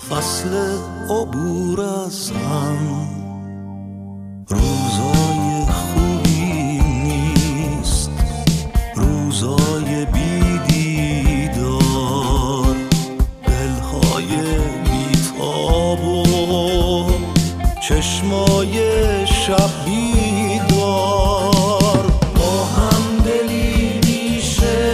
فصل عبور از هم. روزای خوبی نیست، روزای بیدیدار، دلهای بیتاب و چشمای شب بیدار. با هم دلی میشه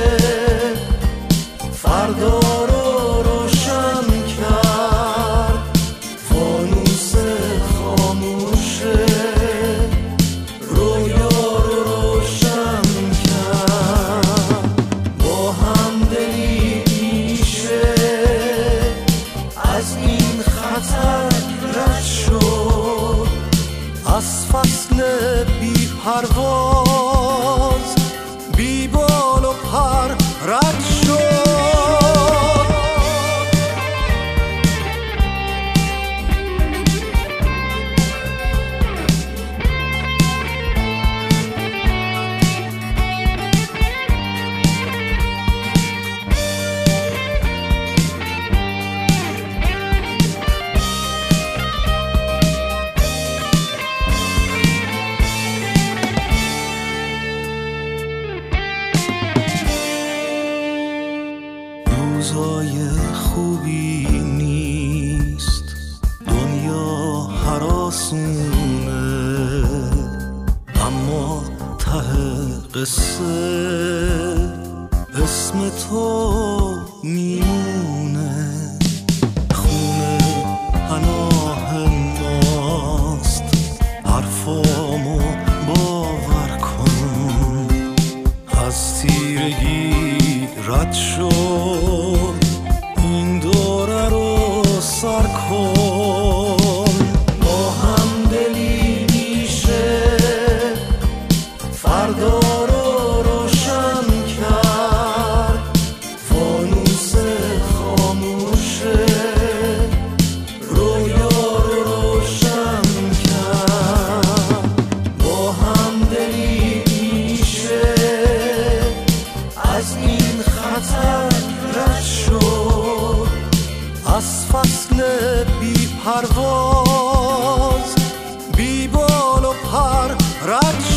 فردا رو روشن کرد، فانوس خاموشه رویا رو روشن کرد. با هم دلی میشه از این خطر رد شد، از فصل بی پرواز بی بال و پر رد شد. روزای خوبی نیست، دنیا هراسونه، اما ته قصه اسم تو میمونه. خونه پناه ماست، حرفامو باور کن، از تیرگی رد شد، این دوره رو سر کن. با هم دلی میشه فردا رو روشن کرد، فانوس خاموشه رویا رو روشن کرد. با هم دلی میشه از این خطر رد شد، از فصل بی پرواز بی بال و پر رد شد.